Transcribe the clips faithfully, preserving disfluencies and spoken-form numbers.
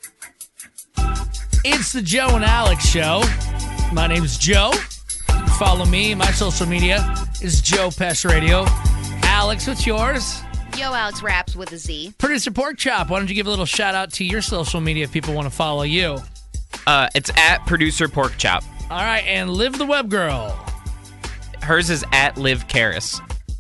It's the Joe and Alex Show. My name's Joe. Follow me. My social media is Joe Pesh Radio. Alex, what's yours? Yo, Alex Raps with a Z. Producer Pork Chop, why don't you give a little shout out to your social media if people want to follow you? Uh, it's at Producer Pork Chop. All right, and Liv the Web Girl. Hers is at Liv Karis.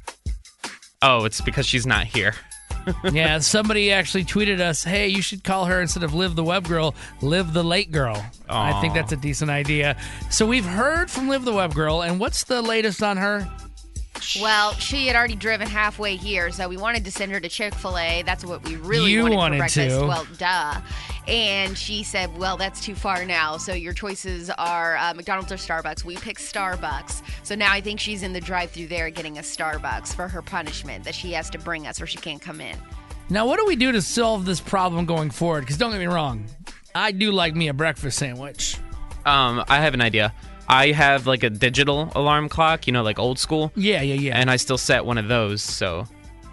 Oh, it's because she's not here. Yeah, somebody actually tweeted us, hey, you should call her, instead of Liv the Web Girl, Liv the Late Girl. Aww. I think that's a decent idea. So we've heard from Liv the Web Girl, and what's the latest on her? Well, she had already driven halfway here, so we wanted to send her to Chick-fil-A. That's what we really you wanted, wanted for breakfast. To. Well, duh. And she said, well, that's too far now. So your choices are uh, McDonald's or Starbucks. We picked Starbucks. So now I think she's in the drive-thru there getting a Starbucks for her punishment that she has to bring us or she can't come in. Now, what do we do to solve this problem going forward? Because don't get me wrong, I do like me a breakfast sandwich. Um, I have an idea. I have like a digital alarm clock, you know, like old school. Yeah, yeah, yeah. And I still set one of those, so.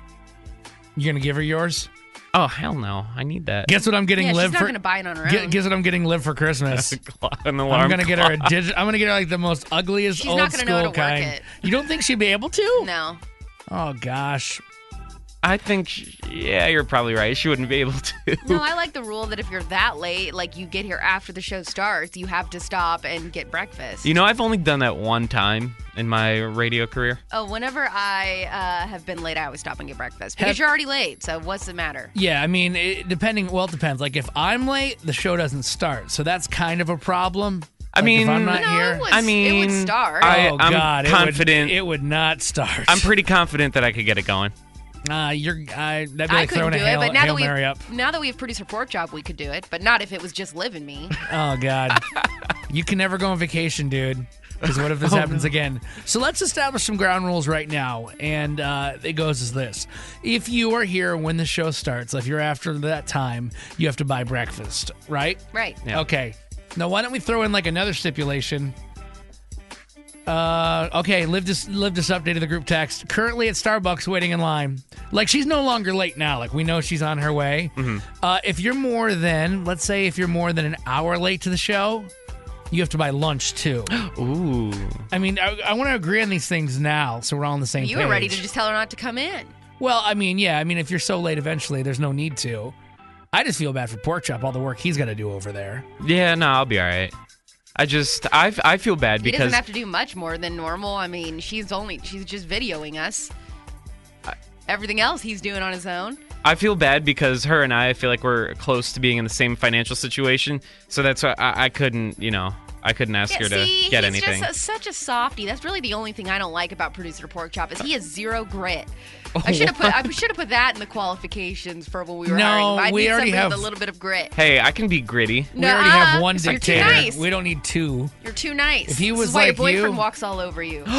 You gonna give her yours? Oh, hell no. I need that. Guess what I'm getting yeah, Liv she's not for? going to buy it on her Guess, own. guess what I'm getting Liv for Christmas? An alarm I'm gonna clock. get her a digi- I'm gonna get her like the most ugliest She's old not gonna school know how to kind. work it. You don't think she'd be able to? No. Oh gosh. I think, she, yeah, you're probably right. She wouldn't be able to. No, I like the rule that if you're that late, like you get here after the show starts, you have to stop and get breakfast. You know, I've only done that one time in my radio career. Oh, whenever I uh, have been late, I always stop and get breakfast. Because Have- you're already late, so what's the matter? Yeah, I mean, it, depending. Well, it depends. Like if I'm late, the show doesn't start, so that's kind of a problem. I Like, mean, if I'm not No, here. it, was, I mean, it would start. I- oh I'm God, confident- It would, it would not start. I'm pretty confident that I could get it going. Uh, you're. I, that'd be I like couldn't throwing do a Hail, it, but now Hail that, Mary we up. have, now that we have producer Pork Chop, we could do it, but not if it was just Liv and me. Oh God, you can never go on vacation, dude. Because what if this Oh, happens no. again? So let's establish some ground rules right now, and uh, it goes as this: if you are here when the show starts, if you're after that time, you have to buy breakfast, right? Right. Yeah. Okay. Now, why don't we throw in like another stipulation? Uh, okay, Liv just Liv just updated the group text. Currently at Starbucks, waiting in line. Like she's no longer late now. Like we know she's on her way. Mm-hmm. Uh, if you're more than, let's say, if you're more than an hour late to the show, you have to buy lunch too. Ooh. I mean, I, I want to agree on these things now, so we're all on the same You page. were ready to just tell her not to come in. Well, I mean, yeah. I mean, if you're so late, eventually, there's no need to. I just feel bad for Pork Chop, all the work he's got to do over there. Yeah, no, I'll be all right. I just, I, I feel bad He because doesn't have to do much more than normal. I mean, she's only she's just videoing us. Everything else he's doing on his own. I feel bad because her and I, I feel like we're close to being in the same financial situation. So that's why I, I couldn't, you know, I couldn't ask Yeah, her to see, get he's anything. just a, such a softie. That's really the only thing I don't like about producer Pork Chop is he has zero grit. I should have put I should have put that in the qualifications for when we were No, hiring him. I we need already somebody have- with a little bit of grit. Hey, I can be gritty. We already have one You're too dictator. nice. We don't need two. You're too nice. If he This was is why like your boyfriend you- walks all over you.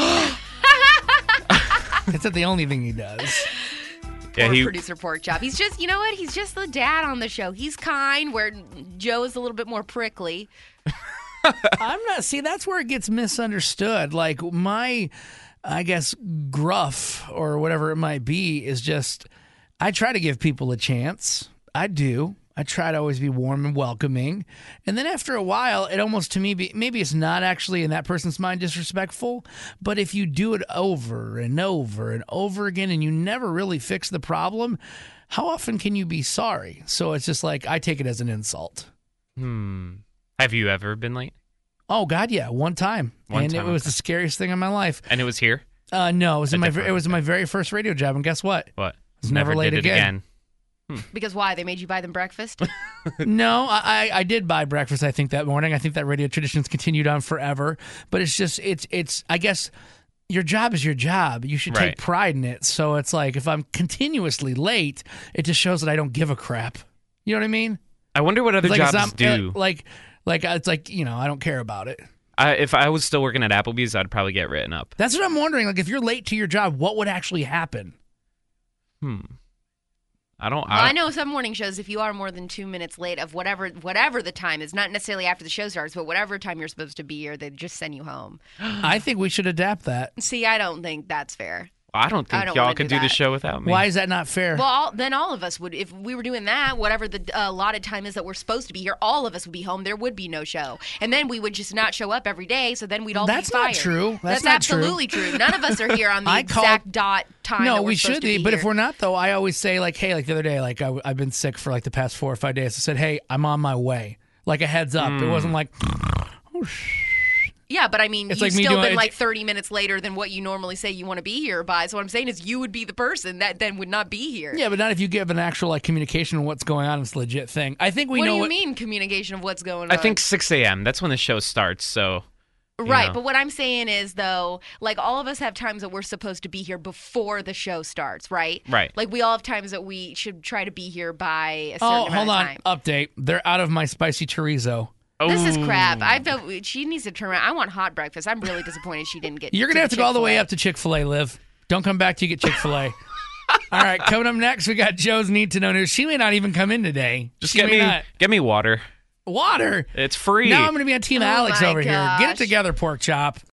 It's not the only thing he does. Yeah, Poor he, producer Pork Chop. He's just, you know what? He's just the dad on the show. He's kind, where Joe is a little bit more prickly. I'm not. See, that's where it gets misunderstood. Like my, I guess, gruff or whatever it might be is just, I try to give people a chance. I do. I try to always be warm and welcoming. And then after a while, it almost to me, be, maybe it's not actually in that person's mind disrespectful, but if you do it over and over and over again and you never really fix the problem, how often can you be sorry? So it's just like, I take it as an insult. hmm. Have you ever been late? Oh God, yeah, one time, One and time, it was okay. the scariest thing in my life. And it was here? Uh, no, it was A in my different- it was in my very first radio job, and guess what? What? was never late did it again. Because why? They made you buy them breakfast? No, I I I did buy breakfast. I think that morning. I think that radio tradition's continued on forever. But it's just it's it's. I guess your job is your job. You should Right. take pride in it. So it's like if I'm continuously late, it just shows that I don't give a crap. You know what I mean? I wonder what other Like it's jobs not- do. uh, like like it's like you know I don't care about it. I, if I was still working at Applebee's, I'd probably get written up. That's what I'm wondering. Like if you're late to your job, what would actually happen? Hmm. I don't. Well, I, I know some morning shows, if you are more than two minutes late of whatever whatever the time is, not necessarily after the show starts, but whatever time you're supposed to be here, they just send you home. I think we should adapt that. See, I don't think that's fair. I don't think I don't y'all wanna could do do the that. show without me. Why is that not fair? Well, all, then all of us would, if we were doing that, whatever the uh, allotted time is that we're supposed to be here, all of us would be home. There would be no show, and then we would just not show up every day. So then we'd all That's be fired. not true. That's not true. absolutely true. None of us are here on the I called- exact dot time. No, that we're we supposed should to be. be But here. if we're not, though, I always say, like, hey, like the other day, like I, I've been sick for like the past four or five days. I said, hey, I'm on my way. Like a heads up. It wasn't like, Yeah, but I mean, It's you've like me still doing- been it's- like thirty minutes later than what you normally say you want to be here by. So what I'm saying is you would be the person that then would not be here. yeah, but not if you give an actual like communication of what's going on. It's a legit thing. I think we what know do you what. mean communication of what's going on? I think six a.m. That's when the show starts. So Right, know. but what I'm saying is, though, like all of us have times that we're supposed to be here before the show starts, right? Right. Like we all have times that we should try to be here by a certain Oh, amount hold of on. time. Update. They're out of my spicy chorizo. This is Ooh. crap. I felt she needs to turn around. I want hot breakfast. I'm really disappointed she didn't get. You're gonna the have to go all the way Chick-fil-A. up to Chick-fil-A, Liv. Don't come back till you get Chick-fil-A. All right, coming up next, we got Joe's Need to Know News. She may not even come in today. Just she get may me not. get me water. Water. It's free. Now I'm going to be on Team Oh Alex my over here. Get it gosh. together, pork chop.